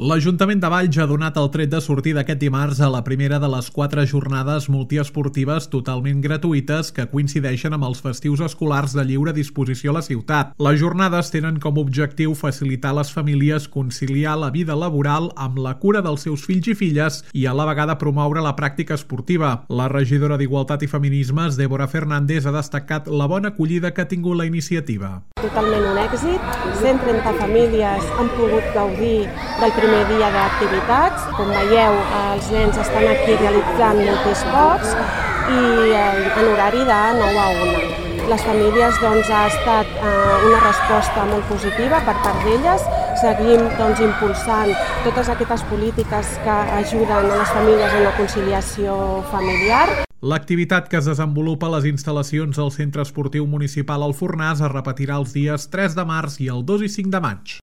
L'Ajuntament de Valls ha donat el tret de sortida aquest dimarts a la primera de les 4 jornades multiesportives totalment gratuïtes que coincideixen amb els festius escolars de lliure disposició a la ciutat. Les jornades tenen com a objectiu facilitar a les famílies conciliar la vida laboral amb la cura dels seus fills i filles i a la vegada promoure la pràctica esportiva. La regidora d'Igualtat i Feminismes, Débora Fernández, ha destacat la bona acollida que ha tingut la iniciativa. Totalment un èxit. 130 famílies han pogut gaudir del primer dia d'activitats. Com veieu, els nens estan aquí realitzant multiesports i en horari de 9 a 1. Les famílies ha estat una resposta molt positiva per part d'elles. Seguim impulsant totes aquestes polítiques que ajuden a les famílies en la conciliació familiar. L'activitat que es desenvolupa a les instal·lacions del Centre Esportiu Municipal Alfornàs es repetirà els dies 3 de març i el 2 i 5 de maig.